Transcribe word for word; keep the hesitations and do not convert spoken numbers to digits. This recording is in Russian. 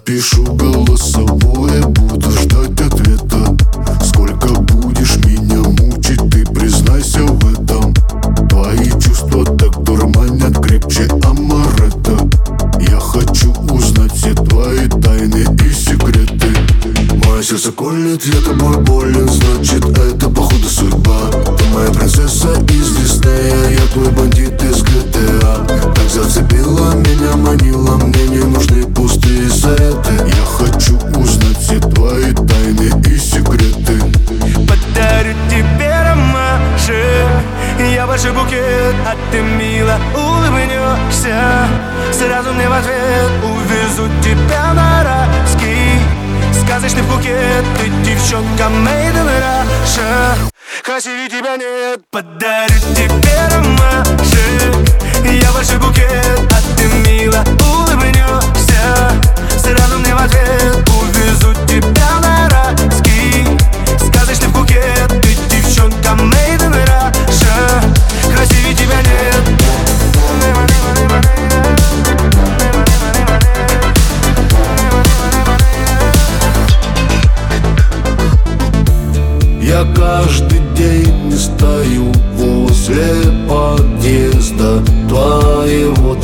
Напишу голосовое, буду ждать ответа. Сколько будешь меня мучить, ты признайся в этом. Твои чувства так дурманят крепче амаретто. Я хочу узнать все твои тайны и секреты. Мое сердце колет, я тобой болен, значит это походу судьба. Ты моя принцесса из Диснея, я твой бандит из джи ти эй. Так зацепила меня, манила, мне не нужны пустые советы. Я хочу узнать все твои тайны и секреты. Подарю тебе ромашек, я большой букет, а ты мило улыбнешься. Сразу мне в ответ увезу тебя на райский сказочный Пхукет. Ты девчонка made in Russia, красивее тебя нет. Подарю тебе ромашек, я большой букет, а ты мило улыбнешься. Сразу мне в ответ увезу тебя на райский сказочный Пхукет. Ты девчонка made in Russia, красивее тебя нет. Я каждый день не стою возле подъезда твоего